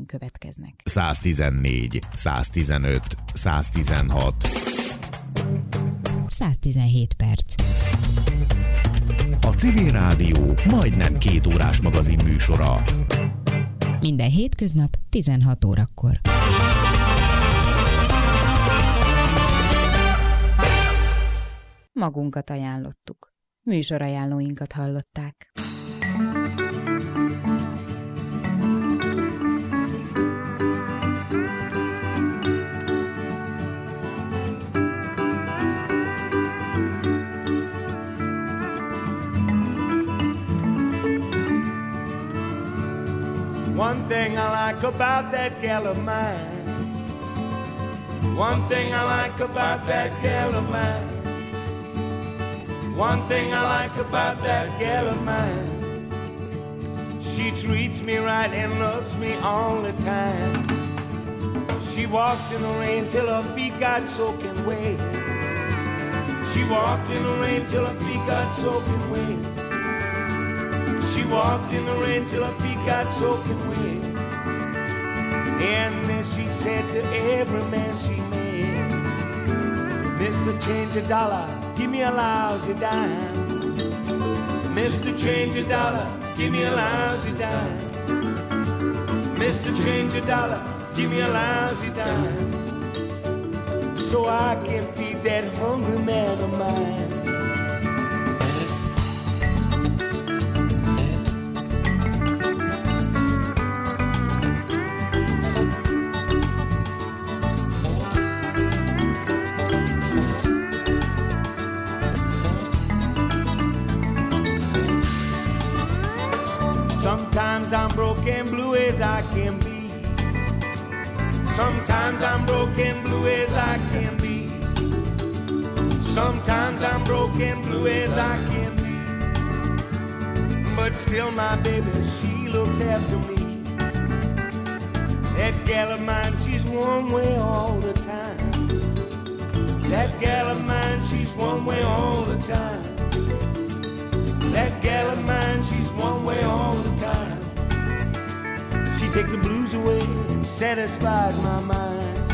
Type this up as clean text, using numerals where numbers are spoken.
következnek. 114, 115, 116. 117 perc. A Civil Rádió majdnem 2 órás magazin műsora. Minden hétköznap 16 órakor. Magunkat ajánlottuk. Műsorajánlóinkat hallották. One thing I like about that gal of mine. One thing I like about that gal of mine. One thing I like about that gal of mine. She treats me right and loves me all the time. She walked in the rain till her feet got soaking wet. She walked in the rain till her feet got soaking wet. She walked in the rain till her feet got soaking wet. And then she said to every man she met, Mr. Change a dollar, give me a lousy dime. Mr. Change a dollar, give me a lousy dime. Mr. Change a dollar, give me a lousy dime. So I can feed that hungry man of mine. Sometimes I'm broke and blue as I can be. Sometimes I'm broke and blue as I can be. Sometimes I'm broke and blue as I can be. But still my baby, she looks after me. That gal of mine, she's one way all the time. That gal of mine, she's one way all the time. That gal of mine, she's one way all the time. She take the blues away and satisfies my mind.